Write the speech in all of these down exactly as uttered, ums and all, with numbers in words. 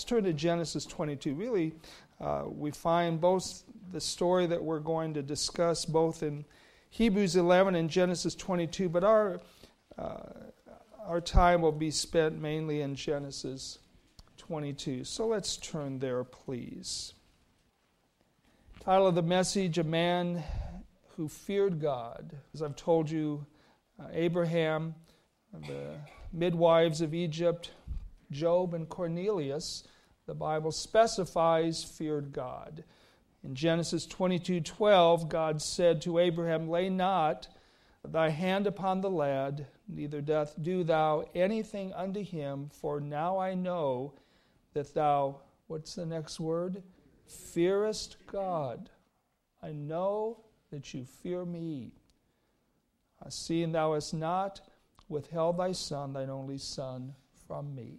Let's turn to Genesis twenty-two. Really, uh, we find both the story that we're going to discuss both in Hebrews eleven and Genesis twenty-two, but our uh, our time will be spent mainly in Genesis twenty-two. So let's turn there, please. Title of the message, A Man Who Feared God. As I've told you, uh, Abraham, the midwives of Egypt, Job and Cornelius, the Bible specifies, feared God. In Genesis twenty-two twelve, God said to Abraham, Lay not thy hand upon the lad, neither doth do thou anything unto him, for now I know that thou, what's the next word? Fearest God. I know that you fear me. Seeing thou hast not withheld thy son, thine only son, from me.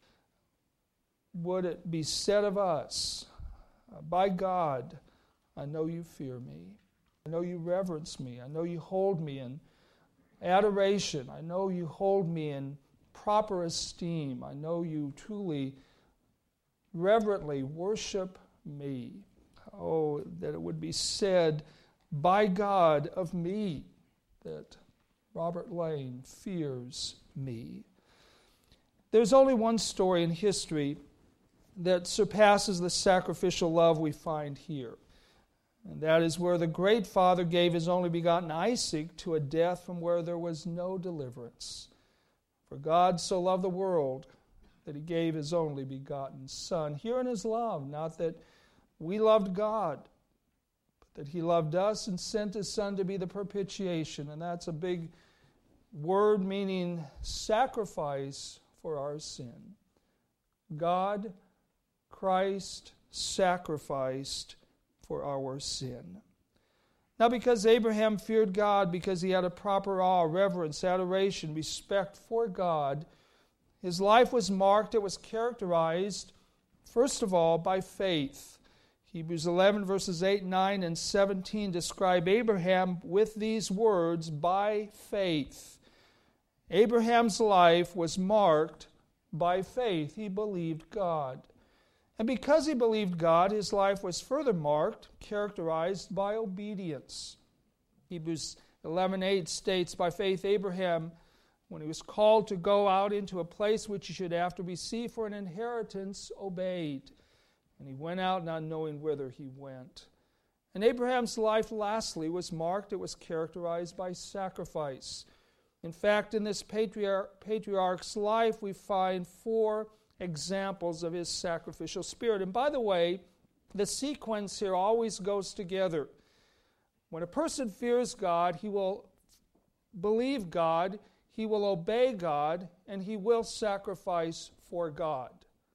Would it be said of us, by God, I know you fear me. I know you reverence me. I know you hold me in adoration. I know you hold me in proper esteem. I know you truly, reverently worship me. Oh, that it would be said by God of me that Robert Lane fears me. There's only one story in history that surpasses the sacrificial love we find here. And that is where the great Father gave his only begotten Isaac to a death from where there was no deliverance. For God so loved the world that he gave his only begotten Son. Here in his love, not that we loved God, but that he loved us and sent his Son to be the propitiation. And that's a big word meaning sacrifice for our sin. God, Christ, sacrificed for our sin. Now, because Abraham feared God, because he had a proper awe, reverence, adoration, respect for God, his life was marked, it was characterized, first of all, by faith. Hebrews eleven, verses eight, nine, and seventeen describe Abraham with these words, by faith. Abraham's life was marked by faith. He believed God. And because he believed God, his life was further marked, characterized by obedience. Hebrews eleven eight states, By faith Abraham, when he was called to go out into a place which he should after receive for an inheritance, obeyed. And he went out not knowing whither he went. And Abraham's life, lastly, was marked, it was characterized by sacrifice. In fact, in this patriarch, patriarch's life, we find four examples of his sacrificial spirit. And by the way, the sequence here always goes together. When a person fears God, he will believe God, he will obey God, and he will sacrifice for God.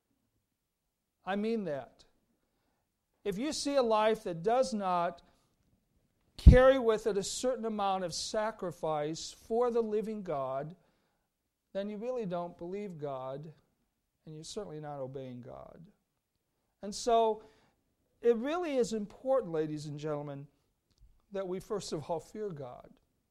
I mean that. If you see a life that does not carry with it a certain amount of sacrifice for the living God, then you really don't believe God, and you're certainly not obeying God. And so, it really is important, ladies and gentlemen, that we first of all fear God.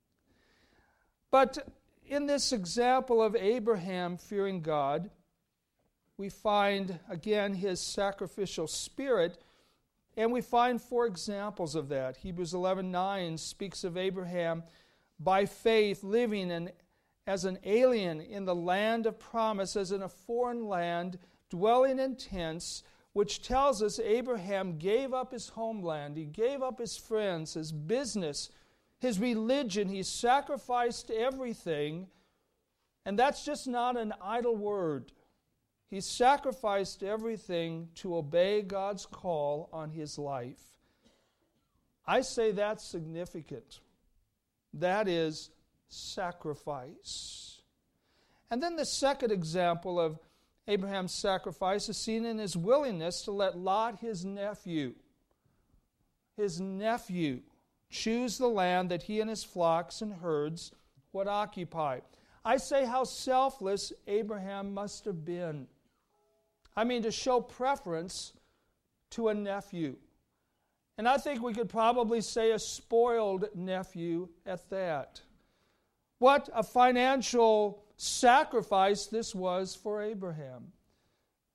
But in this example of Abraham fearing God, we find, again, his sacrificial spirit, and we find four examples of that. Hebrews eleven nine speaks of Abraham by faith living in as an alien in the land of promise, as in a foreign land, dwelling in tents, which tells us Abraham gave up his homeland, he gave up his friends, his business, his religion, he sacrificed everything, and that's just not an idle word. He sacrificed everything to obey God's call on his life. I say that's significant. That is sacrifice. And then the second example of Abraham's sacrifice is seen in his willingness to let Lot, his nephew, his nephew, choose the land that he and his flocks and herds would occupy. I say how selfless Abraham must have been. I mean, to show preference to a nephew. And I think we could probably say a spoiled nephew at that. What a financial sacrifice this was for Abraham.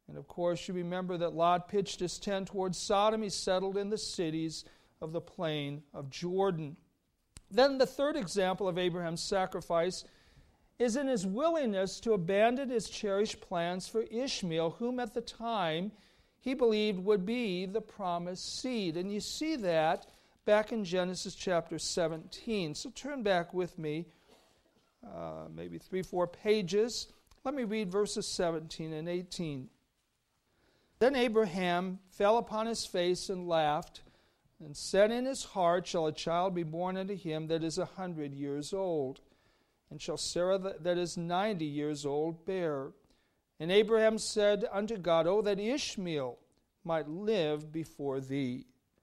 And of course, you remember that Lot pitched his tent towards Sodom. He settled in the cities of the plain of Jordan. Then the third example of Abraham's sacrifice is in his willingness to abandon his cherished plans for Ishmael, whom at the time he believed would be the promised seed. And you see that back in Genesis chapter seventeen. So turn back with me, uh, maybe three, four pages. Let me read verses seventeen and eighteen. Then Abraham fell upon his face and laughed, and said in his heart, Shall a child be born unto him that is a hundred years old? And shall Sarah that is ninety years old bear? And Abraham said unto God, Oh, that Ishmael might live before thee.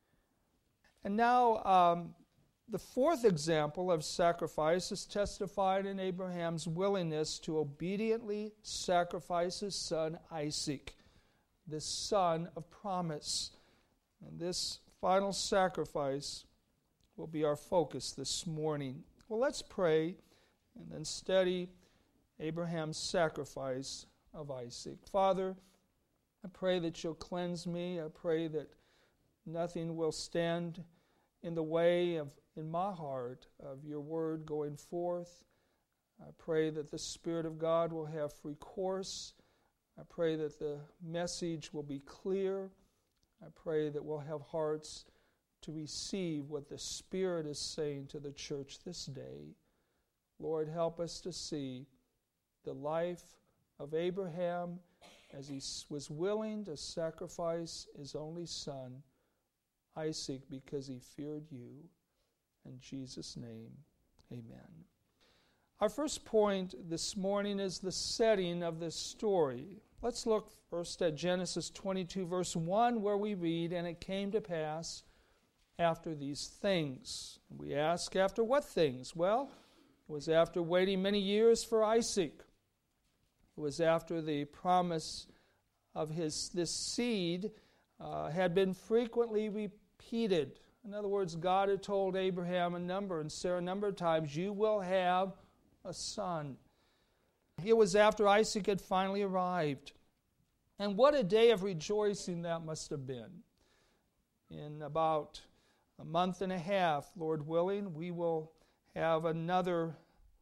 And now um, the fourth example of sacrifice is testified in Abraham's willingness to obediently sacrifice his son Isaac, the son of promise. And this final sacrifice will be our focus this morning. Well, let's pray and then study Abraham's sacrifice of Isaac. Father, I pray that you'll cleanse me. I pray that nothing will stand in the way of, in my heart, of your word going forth. I pray that the Spirit of God will have free course. I pray that the message will be clear. I pray that we'll have hearts to receive what the Spirit is saying to the church this day. Lord, help us to see the life of Abraham as he was willing to sacrifice his only son, Isaac, because he feared you. In Jesus' name, amen. Our first point this morning is the setting of this story. Let's look first at Genesis twenty-two, verse one, where we read, And it came to pass after these things. We ask, after what things? Well, it was after waiting many years for Isaac. It was after the promise of his this seed uh, had been frequently repeated. In other words, God had told Abraham a number and Sarah a number of times, you will have a son. It was after Isaac had finally arrived. And what a day of rejoicing that must have been. In about a month and a half, Lord willing, we will have another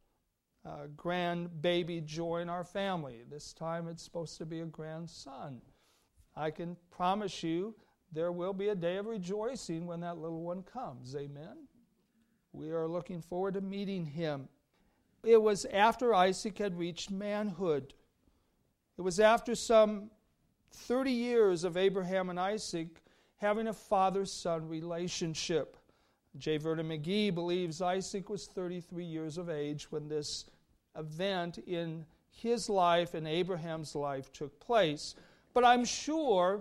uh, grandbaby join our family. This time it's supposed to be a grandson. I can promise you there will be a day of rejoicing when that little one comes. Amen? We are looking forward to meeting him. It was after Isaac had reached manhood. It was after some thirty years of Abraham and Isaac having a father-son relationship. J. Vernon McGee believes Isaac was thirty-three years of age when this event in his life and Abraham's life took place. But I'm sure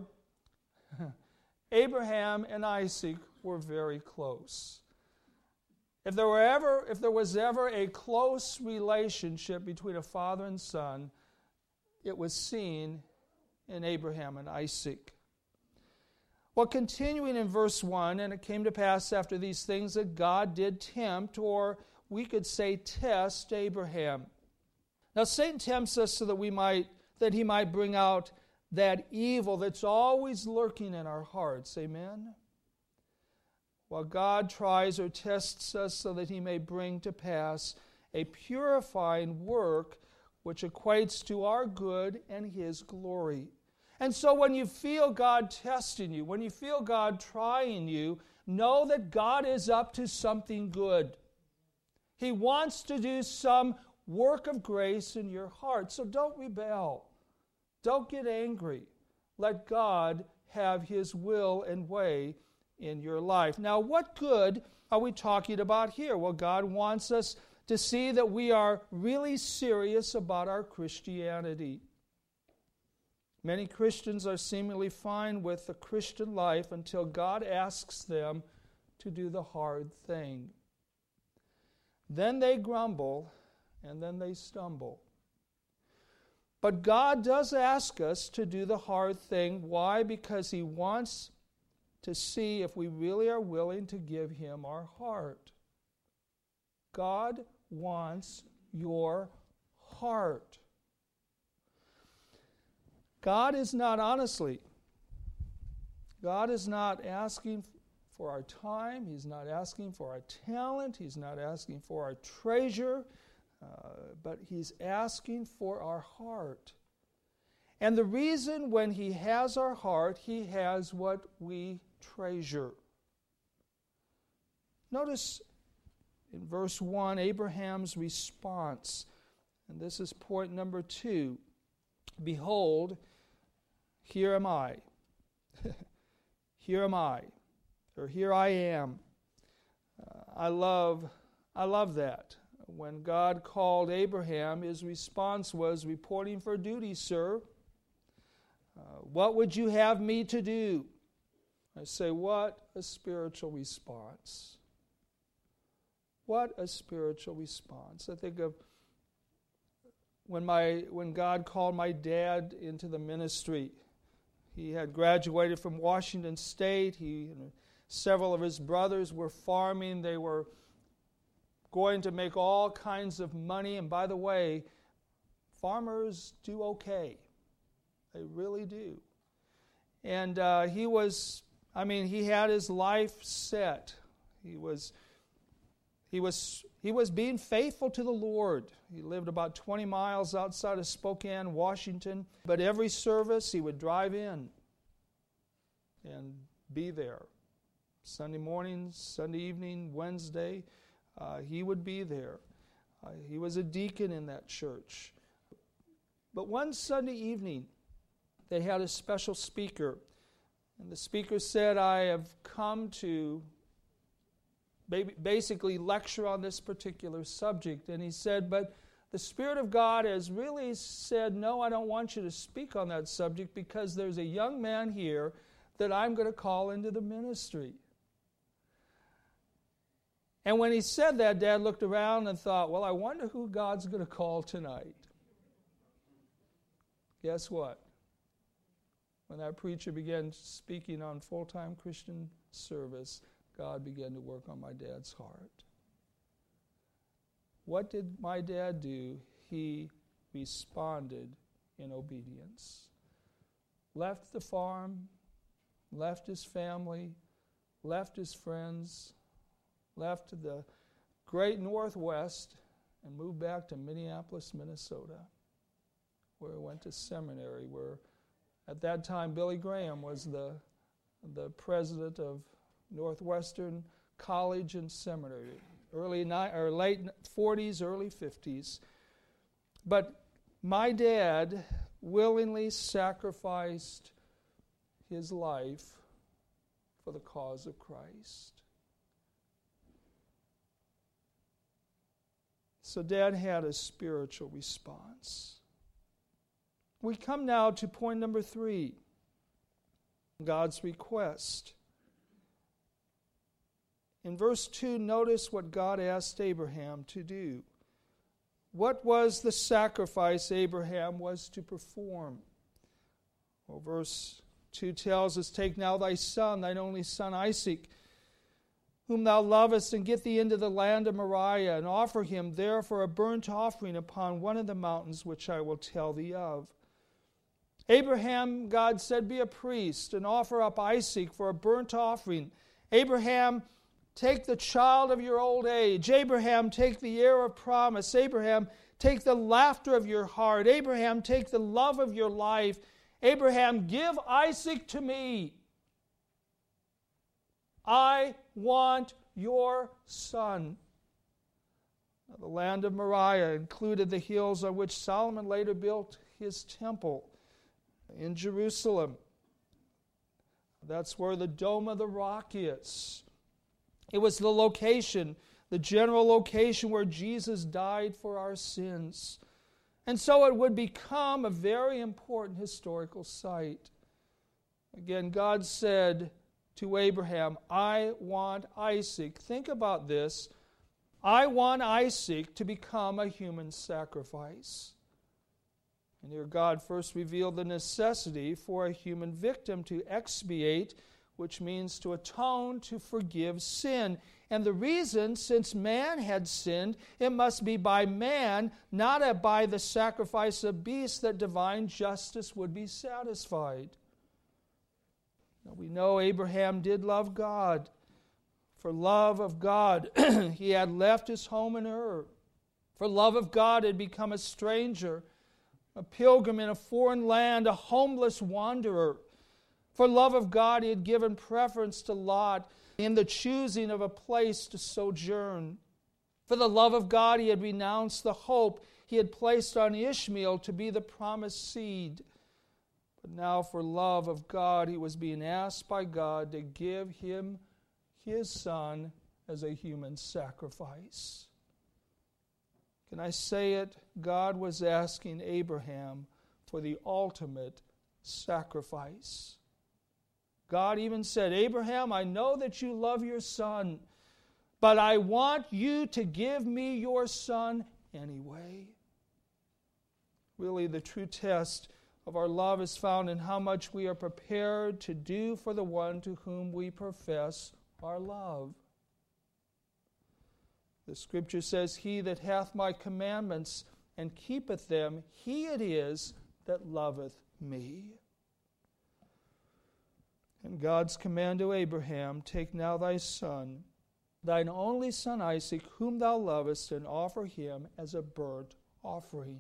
Abraham and Isaac were very close. If there were ever, if there was ever a close relationship between a father and son, it was seen in Abraham and Isaac. Well, continuing in verse one, and it came to pass after these things that God did tempt, or we could say test, Abraham. Now, Satan tempts us so that we might, that he might bring out that evil that's always lurking in our hearts. Amen? While God tries or tests us so that he may bring to pass a purifying work which equates to our good and his glory. And so when you feel God testing you, when you feel God trying you, know that God is up to something good. He wants to do some work of grace in your heart. So don't rebel. Don't get angry. Let God have his will and way in your life. Now, what good are we talking about here? Well, God wants us to see that we are really serious about our Christianity. Many Christians are seemingly fine with the Christian life until God asks them to do the hard thing. Then they grumble, and then they stumble. But God does ask us to do the hard thing. Why? Because he wants to see if we really are willing to give him our heart. God wants your heart. God is not, honestly, God is not asking for our time. He's not asking for our talent. He's not asking for our treasure. Uh, but He's asking for our heart. And the reason when He has our heart, He has what we treasure. Notice in verse one, Abraham's response. And this is point number two. Behold, here am I. Here am I. Or here I am. Uh, I love, I love that. When God called Abraham, his response was, reporting for duty, sir. Uh, what would you have me to do? I say, what a spiritual response. What a spiritual response. I think of when my when God called my dad into the ministry. He had graduated from Washington State. He and several of his brothers were farming. They were going to make all kinds of money. And by the way, farmers do okay. They really do. And uh, he was, I mean, he had his life set. He was, he was, he was being faithful to the Lord. He lived about twenty miles outside of Spokane, Washington. But every service he would drive in and be there. Sunday mornings, Sunday evening, Wednesday, uh, he would be there. Uh, he was a deacon in that church. But one Sunday evening, they had a special speaker. And the speaker said, I have come to basically lecture on this particular subject. And he said, but the Spirit of God has really said, no, I don't want you to speak on that subject because there's a young man here that I'm going to call into the ministry. And when he said that, Dad looked around and thought, well, I wonder who God's going to call tonight. Guess what? When that preacher began speaking on full-time Christian service, God began to work on my dad's heart. What did my dad do? He responded in obedience. Left the farm, left his family, left his friends, left the great Northwest, and moved back to Minneapolis, Minnesota, where he went to seminary, where at that time Billy Graham was the, the president of Northwestern College and Seminary, early ni- or late forties, early fifties. But my dad willingly sacrificed his life for the cause of Christ. So Dad had a spiritual response. We come now to point number three, God's request. In verse two, notice what God asked Abraham to do. What was the sacrifice Abraham was to perform? Well, verse two tells us, take now thy son, thine only son Isaac, whom thou lovest, and get thee into the land of Moriah, and offer him there for a burnt offering upon one of the mountains which I will tell thee of. Abraham, God said, be a priest, and offer up Isaac for a burnt offering. Abraham, take the child of your old age. Abraham, take the heir of promise. Abraham, take the laughter of your heart. Abraham, take the love of your life. Abraham, give Isaac to me. I want your son. The land of Moriah included the hills on which Solomon later built his temple in Jerusalem. That's where the Dome of the Rock is. It was the location, the general location where Jesus died for our sins. And so it would become a very important historical site. Again, God said to Abraham, I want Isaac. Think about this. I want Isaac to become a human sacrifice. And here God first revealed the necessity for a human victim to expiate which means to atone, to forgive sin. And the reason, since man had sinned, it must be by man, not by the sacrifice of beasts, that divine justice would be satisfied. Now, we know Abraham did love God. For love of God, he had left his home in Ur. For love of God, he had become a stranger, a pilgrim in a foreign land, a homeless wanderer. For love of God, he had given preference to Lot in the choosing of a place to sojourn. For the love of God, he had renounced the hope he had placed on Ishmael to be the promised seed. But now for love of God, he was being asked by God to give him his son as a human sacrifice. Can I say it? God was asking Abraham for the ultimate sacrifice. God even said, Abraham, I know that you love your son, but I want you to give me your son anyway. Really, the true test of our love is found in how much we are prepared to do for the one to whom we profess our love. The Scripture says, He that hath my commandments and keepeth them, he it is that loveth me. And God's command to Abraham, take now thy son, thine only son Isaac, whom thou lovest, and offer him as a burnt offering.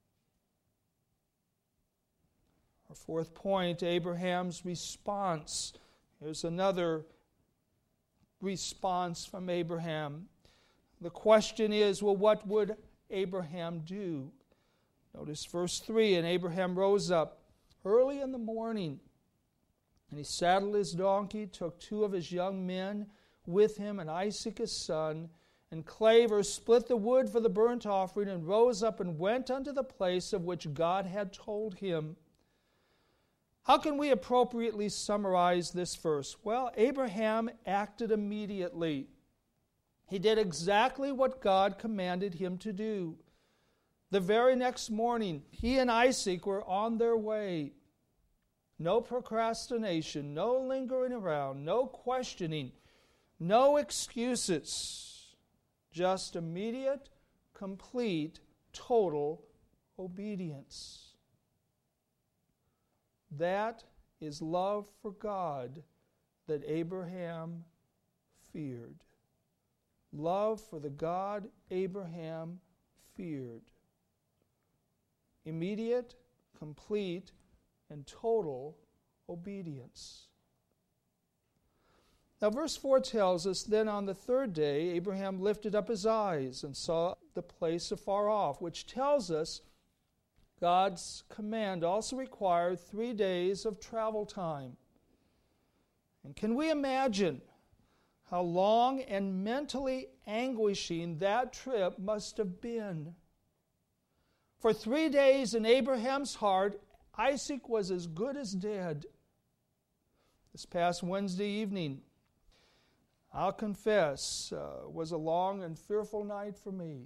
Our fourth point, Abraham's response. Here's another response from Abraham. The question is, well, what would Abraham do? Notice verse three, and Abraham rose up early in the morning, and he saddled his donkey, took two of his young men with him, and Isaac his son, and clave or split the wood for the burnt offering, and rose up and went unto the place of which God had told him. How can we appropriately summarize this verse? Well, Abraham acted immediately. He did exactly what God commanded him to do. The very next morning, he and Isaac were on their way. No procrastination, no lingering around, no questioning, no excuses. Just immediate, complete, total obedience. That is love for God that Abraham feared. Love for the God Abraham feared. Immediate, complete, and total obedience. Now, verse four tells us, then on the third day, Abraham lifted up his eyes and saw the place afar off, which tells us God's command also required three days of travel time. And can we imagine how long and mentally anguishing that trip must have been? For three days in Abraham's heart, Isaac was as good as dead. This past Wednesday evening, I'll confess, uh, was a long and fearful night for me.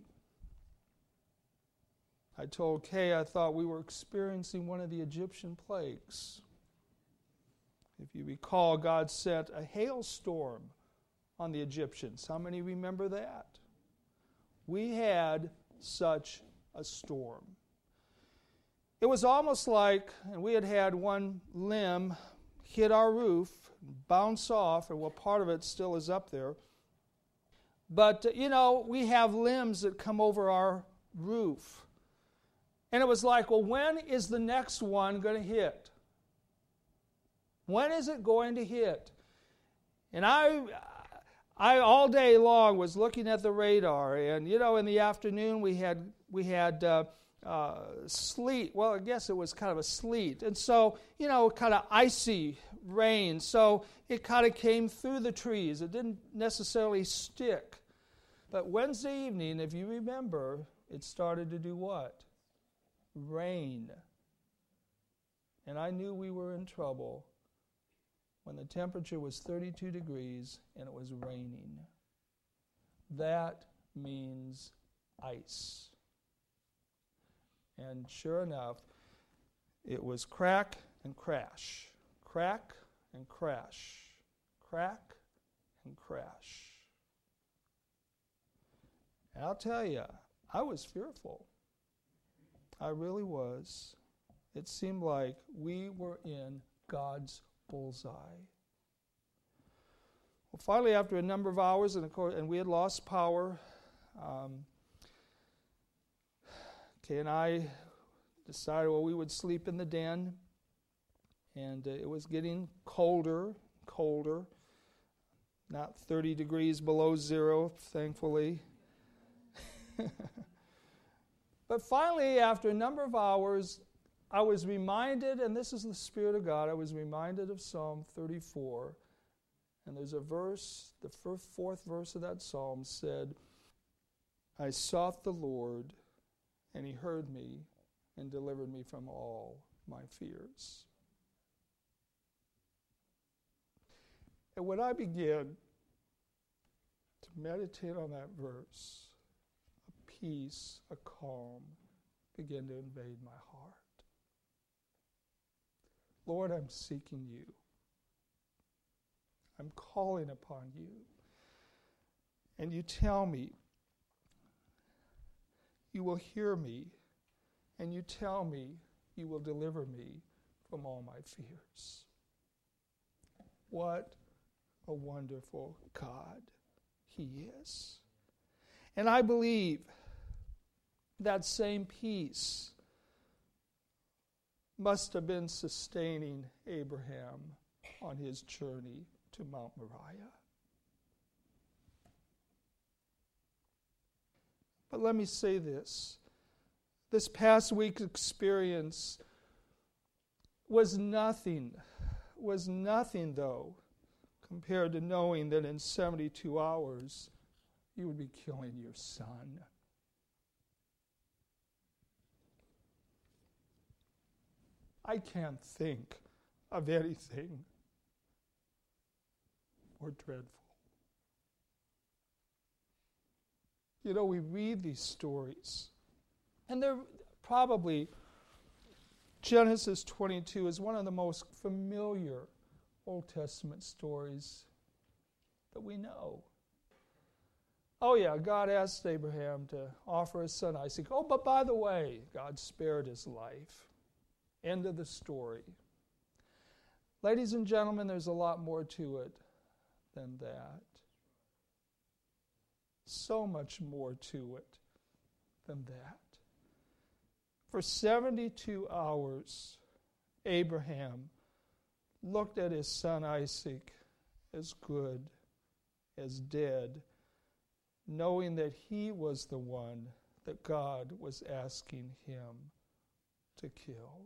I told Kay I thought we were experiencing one of the Egyptian plagues. If you recall, God sent a hailstorm on the Egyptians. How many remember that? We had such a storm. It was almost like, and we had had one limb hit our roof, bounce off, and well, part of it still is up there. But, you know, we have limbs that come over our roof. And it was like, well, when is the next one going to hit? When is it going to hit? And I, I all day long was looking at the radar, and you know, in the afternoon we had we had uh, uh, sleet. Well, I guess it was kind of a sleet, and so you know, kind of icy rain. So it kind of came through the trees. It didn't necessarily stick. But Wednesday evening, if you remember, it started to do what? Rain. And I knew we were in trouble when the temperature was thirty-two degrees and it was raining. That means ice. And sure enough, it was crack and crash, crack and crash. crack and crash. And I'll tell you, I was fearful. I really was. It seemed like we were in God's bullseye. Well, finally, after a number of hours, and of course, and we had lost power, um, Kay and I decided, well, we would sleep in the den, and uh, it was getting colder, colder, not thirty degrees below zero, thankfully. But finally, after a number of hours, I was reminded, and this is the Spirit of God, I was reminded of Psalm thirty-four. And there's a verse, the first, fourth verse of that psalm said, I sought the Lord, and he heard me and delivered me from all my fears. And when I began to meditate on that verse, a peace, a calm began to invade my heart. Lord, I'm seeking you. I'm calling upon you. And you tell me, you will hear me, and you tell me you will deliver me from all my fears. What a wonderful God he is. And I believe that same peace must have been sustaining Abraham on his journey to Mount Moriah. But let me say this. This past week's experience was nothing, was nothing though, compared to knowing that in seventy-two hours you would be killing your son. I can't think of anything more dreadful. You know, we read these stories, and they're probably, Genesis twenty-two is one of the most familiar Old Testament stories that we know. Oh yeah, God asked Abraham to offer his son Isaac. Oh, but by the way, God spared his life. End of the story. Ladies and gentlemen, there's a lot more to it than that. So much more to it than that. For seventy-two hours, Abraham looked at his son Isaac as good as dead, knowing that he was the one that God was asking him to kill.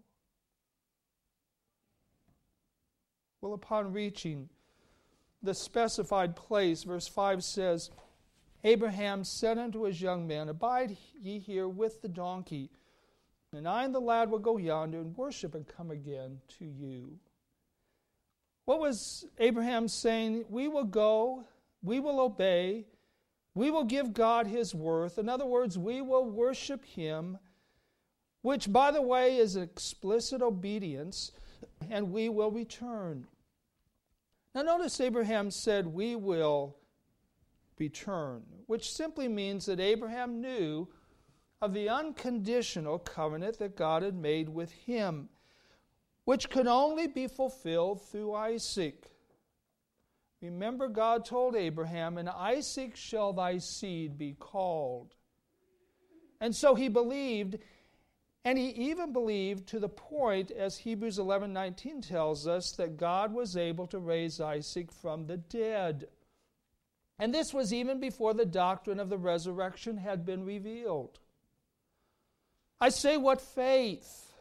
Well, upon reaching the specified place, verse five says, Abraham said unto his young men, Abide ye here with the donkey, and I and the lad will go yonder and worship and come again to you. What was Abraham saying? We will go, we will obey, we will give God his worth. In other words, we will worship him, which, by the way, is explicit obedience, and we will return. Now notice Abraham said, we will return, which simply means that Abraham knew of the unconditional covenant that God had made with him, which could only be fulfilled through Isaac. Remember, God told Abraham, in Isaac shall thy seed be called. And so he believed, and he even believed to the point, as Hebrews eleven nineteen tells us, that God was able to raise Isaac from the dead. And this was even before the doctrine of the resurrection had been revealed. I say, what faith?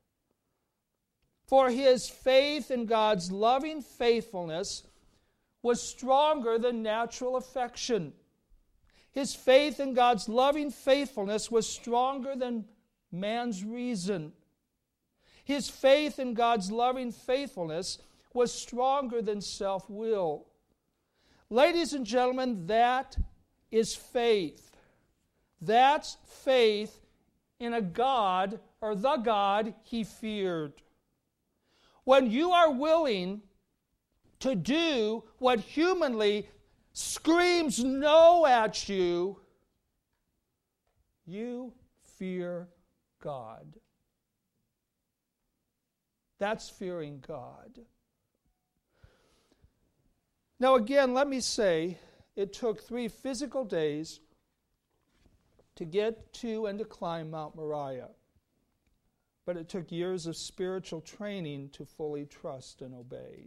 For his faith in God's loving faithfulness was stronger than natural affection. His faith in God's loving faithfulness was stronger than man's reason. His faith in God's loving faithfulness was stronger than self-will. Ladies and gentlemen, that is faith. That's faith in a God, or the God he feared. When you are willing to do what humanly screams no at you, you fear God. That's fearing God. Now again, let me say, it took three physical days to get to and to climb Mount Moriah. But it took years of spiritual training to fully trust and obey.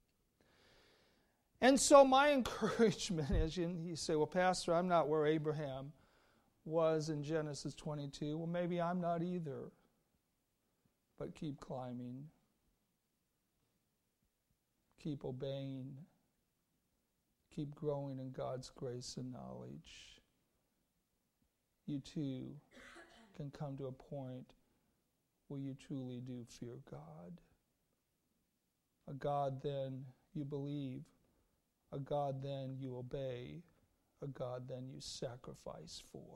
And so my encouragement is, you say, well, Pastor, I'm not where Abraham was in Genesis twenty-two. Well, maybe I'm not either. But keep climbing. Keep obeying. Keep growing in God's grace and knowledge. You too can come to a point where you truly do fear God. A God then you believe. A God then you obey. A God then you sacrifice for.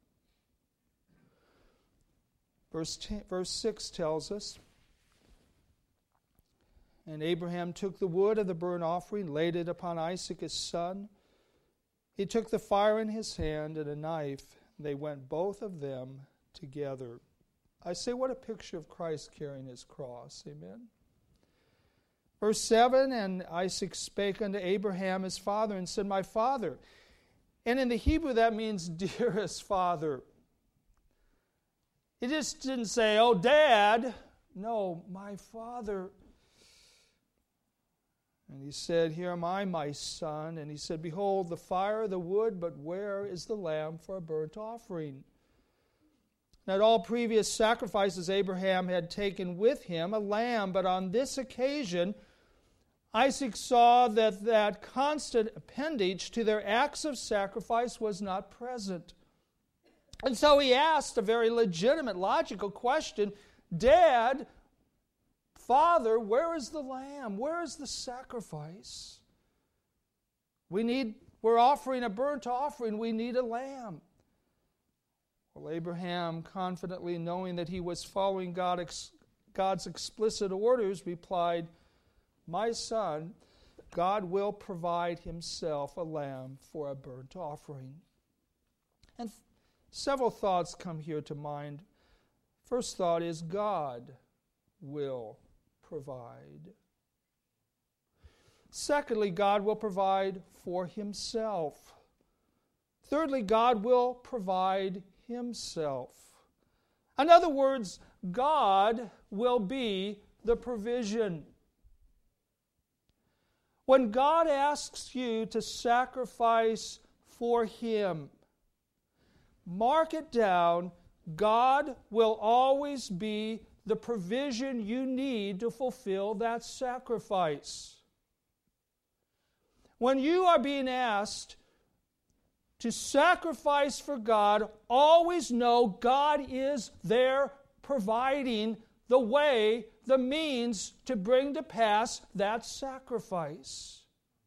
Verse, ten, verse six tells us, and Abraham took the wood of the burnt offering, laid it upon Isaac his son. He took the fire in his hand and a knife. They went both of them together. I say, what a picture of Christ carrying his cross. Amen. Verse seven, and Isaac spake unto Abraham his father and said, my father. And in the Hebrew that means dearest father. He just didn't say, oh, Dad. No, my father. And he said, here am I, my son. And he said, behold, the fire, the wood, but where is the lamb for a burnt offering? Now, at all previous sacrifices, Abraham had taken with him a lamb, but on this occasion, Isaac saw that that constant appendage to their acts of sacrifice was not present. And so he asked a very legitimate, logical question, Dad, Father, where is the lamb? Where is the sacrifice? We need, we're offering a burnt offering. We need a lamb. Well, Abraham, confidently knowing that he was following God, ex, God's explicit orders, replied, my son, God will provide himself a lamb for a burnt offering. And th- several thoughts come here to mind. First thought is God will provide. Secondly, God will provide for himself. Thirdly, God will provide himself. In other words, God will be the provision. When God asks you to sacrifice for him, mark it down, God will always be the provision you need to fulfill that sacrifice. When you are being asked to sacrifice for God, always know God is there providing the way, the means to bring to pass that sacrifice.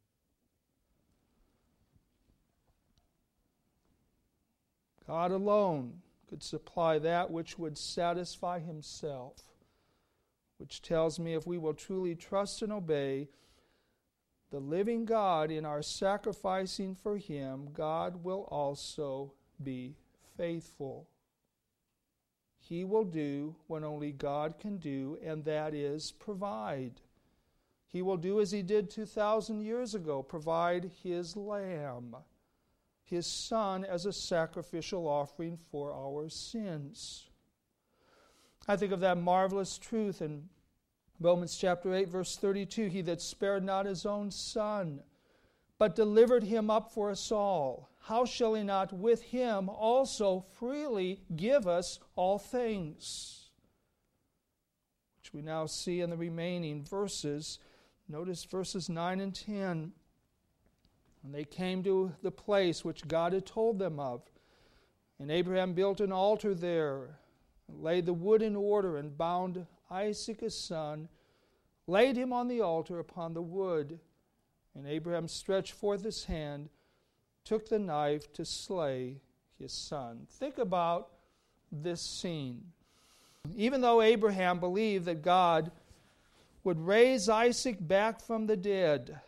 God alone could supply that which would satisfy himself, which tells me if we will truly trust and obey the living God in our sacrificing for him, God will also be faithful. He will do what only God can do, and that is provide. He will do as he did two thousand years ago, provide his lamb, his son, as a sacrificial offering for our sins. I think of that marvelous truth in Romans chapter eight, verse thirty-two, he that spared not his own son, but delivered him up for us all, how shall he not with him also freely give us all things? Which we now see in the remaining verses. Notice verses nine and ten. And they came to the place which God had told them of. And Abraham built an altar there, and laid the wood in order, and bound Isaac his son, laid him on the altar upon the wood. And Abraham stretched forth his hand, took the knife to slay his son. Think about this scene. Even though Abraham believed that God would raise Isaac back from the dead.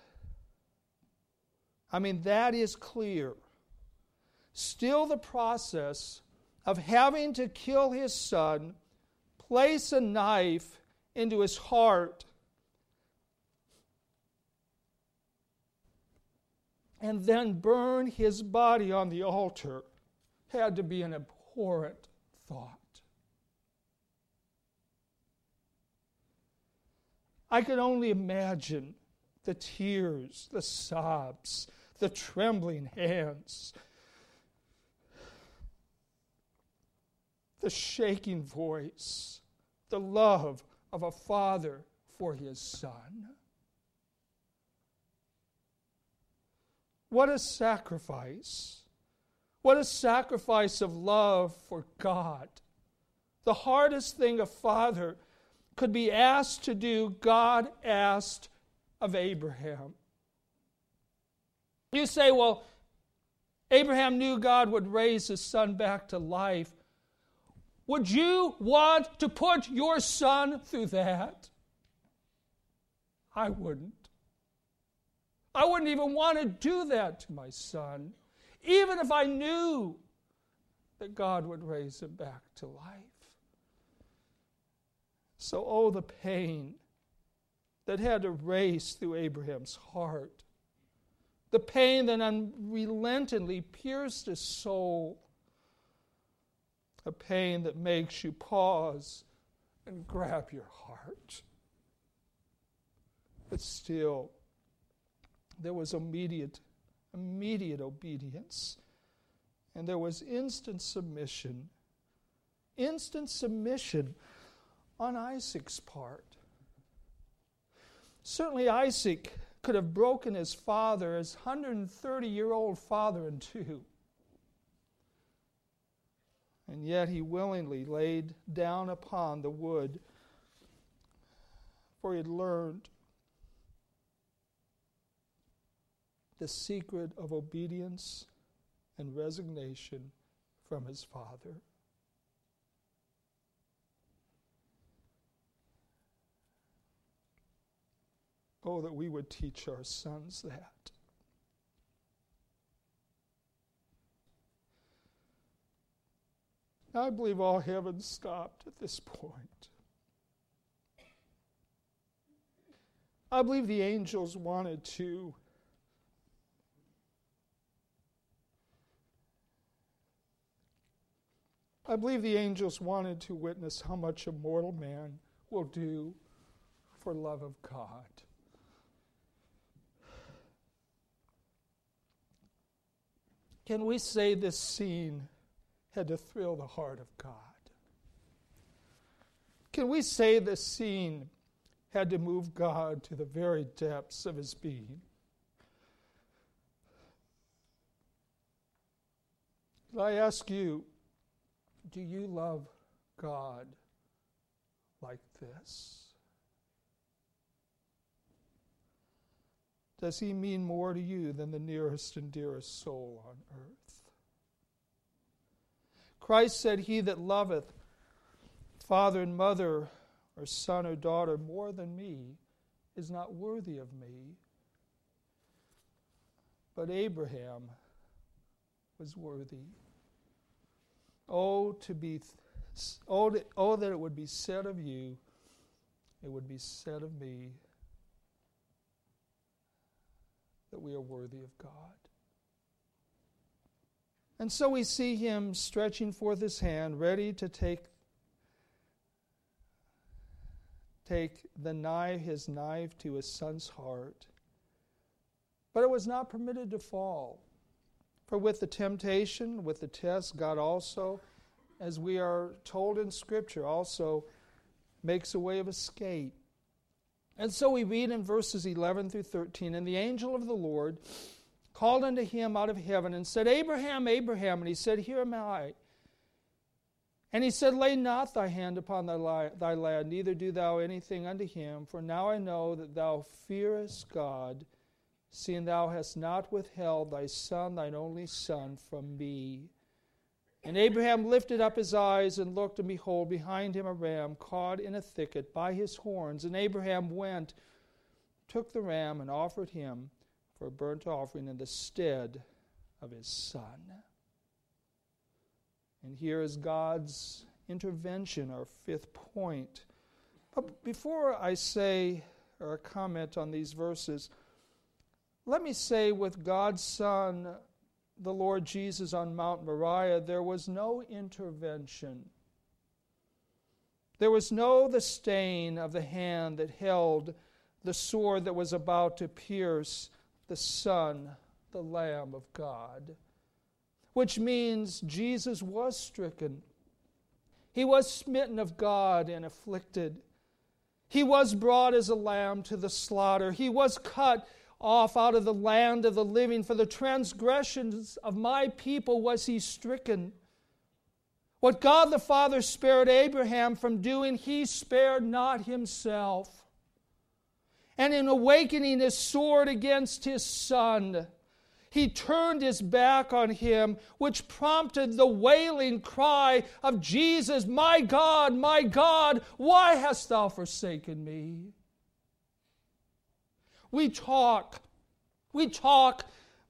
I mean, that is clear. Still, the process of having to kill his son, place a knife into his heart, and then burn his body on the altar had to be an abhorrent thought. I could only imagine the tears, the sobs, the trembling hands, the shaking voice, the love of a father for his son. What a sacrifice. What a sacrifice of love for God. The hardest thing a father could be asked to do, God asked of Abraham. You say, well, Abraham knew God would raise his son back to life. Would you want to put your son through that? I wouldn't. I wouldn't even want to do that to my son, even if I knew that God would raise him back to life. So, oh, the pain that had to race through Abraham's heart. The pain that unrelentingly pierced his soul. A pain that makes you pause and grab your heart. But still, there was immediate, immediate obedience. And there was instant submission. Instant submission on Isaac's part. Certainly Isaac could have broken his father, his one hundred thirty-year-old father, in two. And yet he willingly laid down upon the wood, for he had learned the secret of obedience and resignation from his father. Oh, that we would teach our sons that. I believe all heaven stopped at this point. I believe the angels wanted to I believe the angels wanted to witness how much a mortal man will do for love of God. Can we say this scene had to thrill the heart of God? Can we say this scene had to move God to the very depths of his being? I ask you, do you love God like this? Does he mean more to you than the nearest and dearest soul on earth? Christ said, he that loveth father and mother or son or daughter more than me is not worthy of me. But Abraham was worthy. Oh, to be, oh, to, oh, that it would be said of you, it would be said of me, that we are worthy of God. And so we see him stretching forth his hand, ready to take, take the knife, his knife to his son's heart. But it was not permitted to fall. For with the temptation, with the test, God also, as we are told in Scripture, also makes a way of escape. And so we read in verses eleven through thirteen, and the angel of the Lord called unto him out of heaven and said, Abraham, Abraham. And he said, Here am I. And he said, Lay not thy hand upon thy, li- thy lad, neither do thou anything unto him, for now I know that thou fearest God, seeing thou hast not withheld thy son, thine only son, from me. And Abraham lifted up his eyes and looked, and behold, behind him a ram caught in a thicket by his horns. And Abraham went, took the ram, and offered him for a burnt offering in the stead of his son. And here is God's intervention, our fifth point. But before I say or comment on these verses, let me say with God's Son, the Lord Jesus on Mount Moriah, there was no intervention. There was no the stain of the hand that held the sword that was about to pierce the Son, the Lamb of God. Which means Jesus was stricken. He was smitten of God and afflicted. He was brought as a lamb to the slaughter. He was cut off out of the land of the living. For the transgressions of my people was he stricken. What God the Father spared Abraham from doing, he spared not himself. And in awakening his sword against his son, he turned his back on him, which prompted the wailing cry of Jesus, "My God, my God, why hast thou forsaken me?" We talk, we talk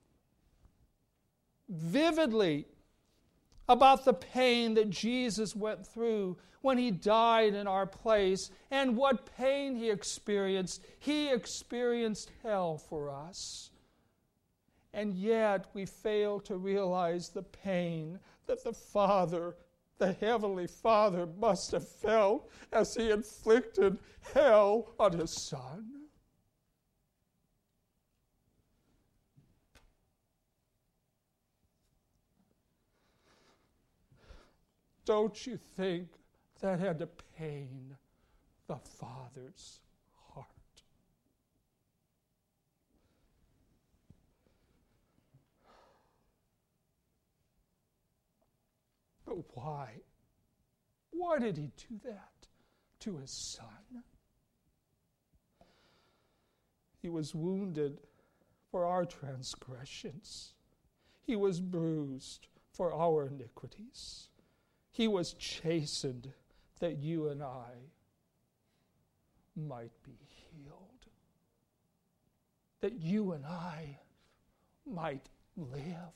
vividly about the pain that Jesus went through when he died in our place and what pain he experienced. He experienced hell for us. And yet we fail to realize the pain that the Father, the Heavenly Father, must have felt as he inflicted hell on his Son. Don't you think that had to pain the Father's heart? But why? Why did he do that to his Son? He was wounded for our transgressions. He was bruised for our iniquities. He was chastened that you and I might be healed. That you and I might live.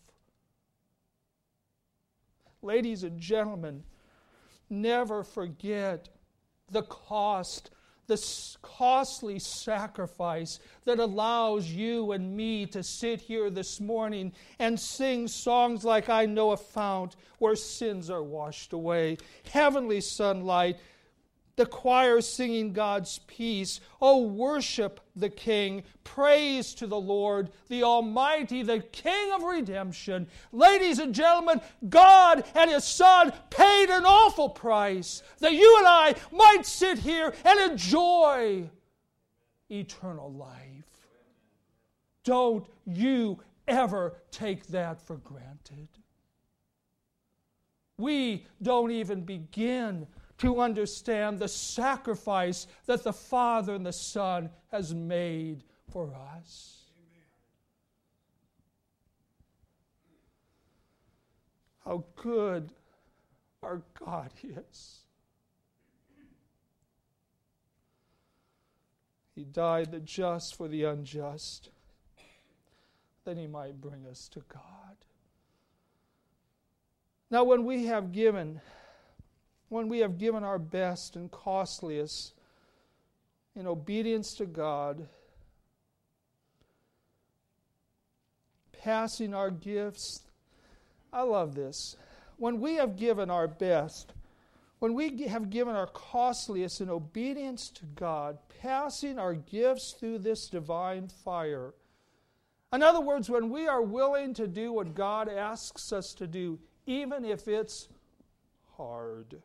Ladies and gentlemen, never forget the cost, the costly sacrifice that allows you and me to sit here this morning and sing songs like "I Know a Fount Where Sins Are Washed Away," "Heavenly Sunlight," the choir singing God's peace. Oh, worship the King. Praise to the Lord, the Almighty, the King of redemption. Ladies and gentlemen, God and His Son paid an awful price that you and I might sit here and enjoy eternal life. Don't you ever take that for granted. We don't even begin to understand the sacrifice that the Father and the Son has made for us. Amen. How good our God is. He died the just for the unjust, that He might bring us to God. Now, when we have given When we have given our best and costliest in obedience to God, passing our gifts, I love this. When we have given our best, when we have given our costliest in obedience to God, passing our gifts through this divine fire. In other words, when we are willing to do what God asks us to do, even if it's hard.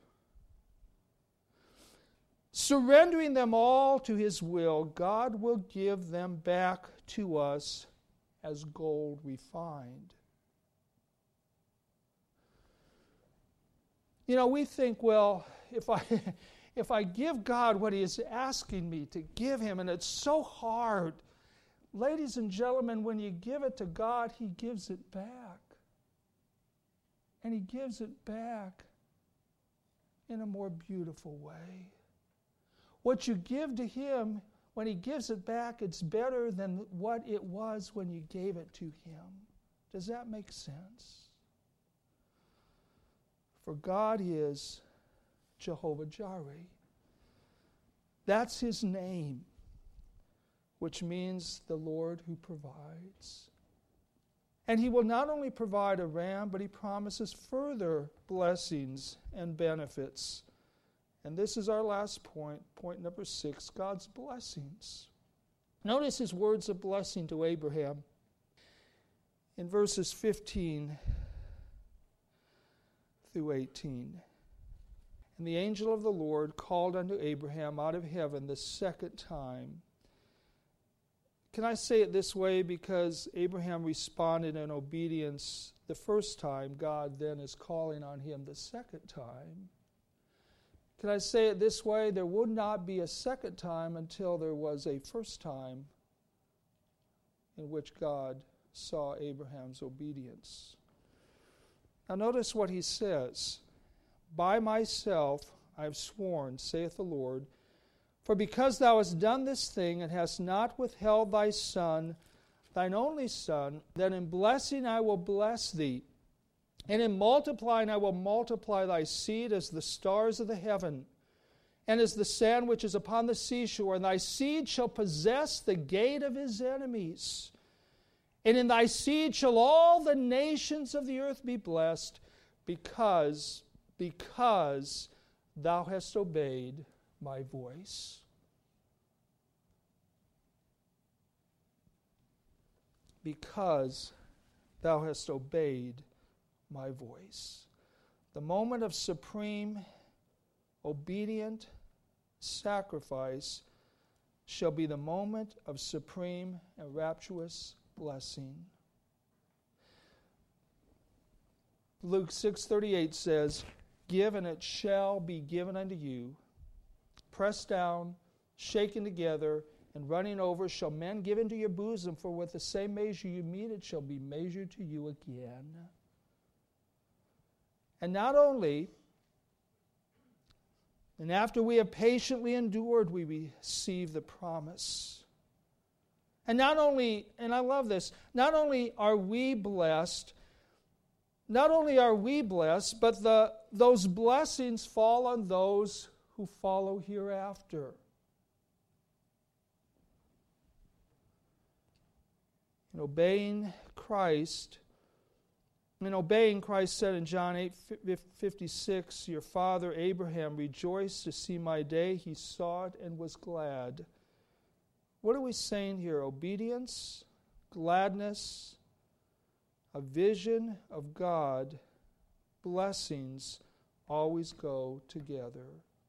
Surrendering them all to His will, God will give them back to us as gold refined. You know, we think, well, if I if I give God what He is asking me to give Him, and it's so hard. Ladies and gentlemen, when you give it to God, He gives it back. and he gives it back in a more beautiful way. What you give to him, when he gives it back, it's better than what it was when you gave it to him. Does that make sense? For God is Jehovah Jireh. That's his name, which means the Lord who provides. And he will not only provide a ram, but he promises further blessings and benefits. And this is our last point, point number six, God's blessings. Notice his words of blessing to Abraham in verses fifteen through eighteen. And the angel of the Lord called unto Abraham out of heaven the second time. Can I say it this way? Because Abraham responded in obedience the first time, God then is calling on him the second time. Can I say it this way? There would not be a second time until there was a first time in which God saw Abraham's obedience. Now notice what he says. By myself I have sworn, saith the Lord, for because thou hast done this thing, and hast not withheld thy son, thine only son, then in blessing I will bless thee, and in multiplying I will multiply thy seed as the stars of the heaven, and as the sand which is upon the seashore, and thy seed shall possess the gate of his enemies. And in thy seed shall all the nations of the earth be blessed, because, because thou hast obeyed my voice. Because thou hast obeyed my voice. The moment of supreme, obedient sacrifice shall be the moment of supreme and rapturous blessing. Luke six thirty-eight says, Give, and it shall be given unto you. Pressed down, shaken together, and running over shall men give into your bosom, for with the same measure you mete, it shall be measured to you again. And not only, and after we have patiently endured, we receive the promise. And not only, and I love this, not only are we blessed, not only are we blessed, but the those blessings fall on those who follow hereafter. In obeying Christ, in obeying Christ said in John eight fifty-six, Your father Abraham rejoiced to see my day. He saw it and was glad. What are we saying here? Obedience, gladness, a vision of God, blessings always go together.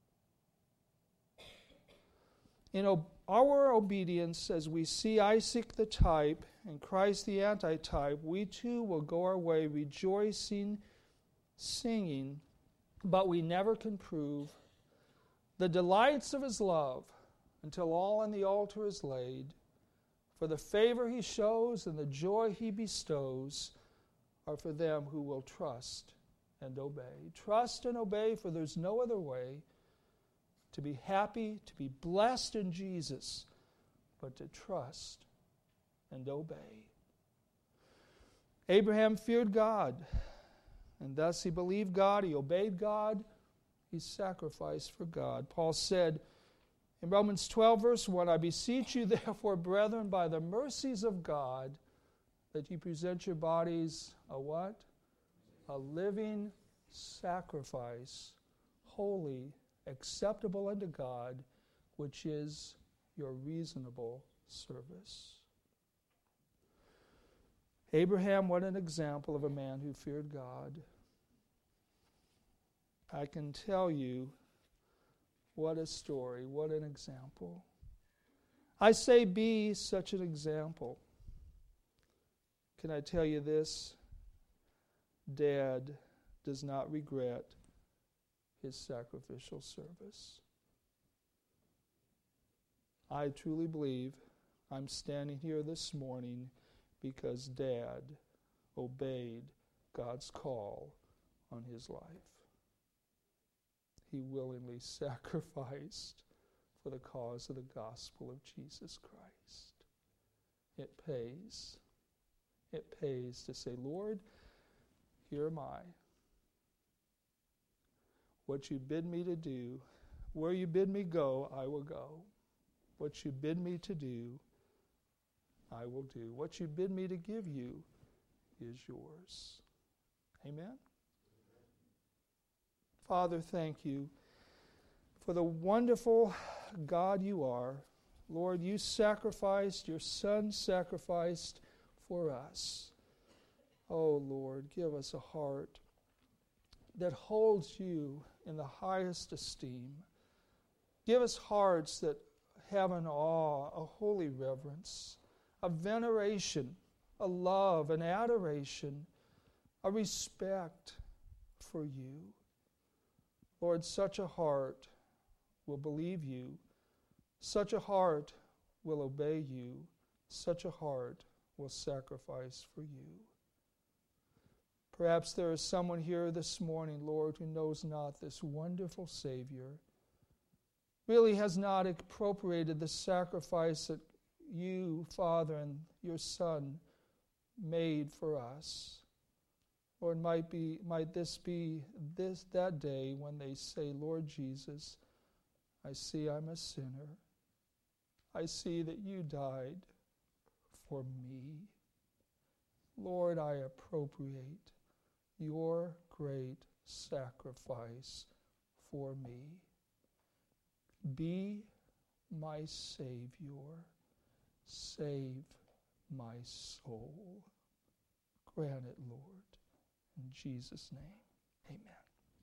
In ob- our obedience, as we see Isaac the type and Christ the antitype, we too will go our way rejoicing, singing, but we never can prove the delights of his love until all on the altar is laid. For the favor he shows and the joy he bestows are for them who will trust and obey. Trust and obey, for there's no other way to be happy, to be blessed in Jesus, but to trust and obey. Abraham feared God, and thus he believed God, he obeyed God, he sacrificed for God. Paul said in Romans twelve, verse one, I beseech you therefore, brethren, by the mercies of God, that you present your bodies a what? A living sacrifice, holy, acceptable unto God, which is your reasonable service. Abraham, what an example of a man who feared God. I can tell you, what a story, what an example. I say be such an example. Can I tell you this? Dad does not regret his sacrificial service. I truly believe I'm standing here this morning because Dad obeyed God's call on his life. He willingly sacrificed for the cause of the gospel of Jesus Christ. It pays. It pays to say, Lord, here am I. What you bid me to do, where you bid me go, I will go. What you bid me to do, I will do. What you bid me to give you is yours. Amen? Father, thank you for the wonderful God you are. Lord, you sacrificed, your Son sacrificed for us. Oh, Lord, give us a heart that holds you in the highest esteem. Give us hearts that have an awe, a holy reverence, a veneration, a love, an adoration, a respect for you. Lord, such a heart will believe you. Such a heart will obey you. Such a heart will sacrifice for you. Perhaps there is someone here this morning, Lord, who knows not this wonderful Savior, really has not appropriated the sacrifice that you, Father, and your Son made for us. Lord, might be might this be this that day when they say, Lord Jesus, I see I'm a sinner. I see that you died for me. Lord, I appropriate your great sacrifice for me. Be my Savior. Save my soul. Grant it, Lord. In Jesus' name, amen.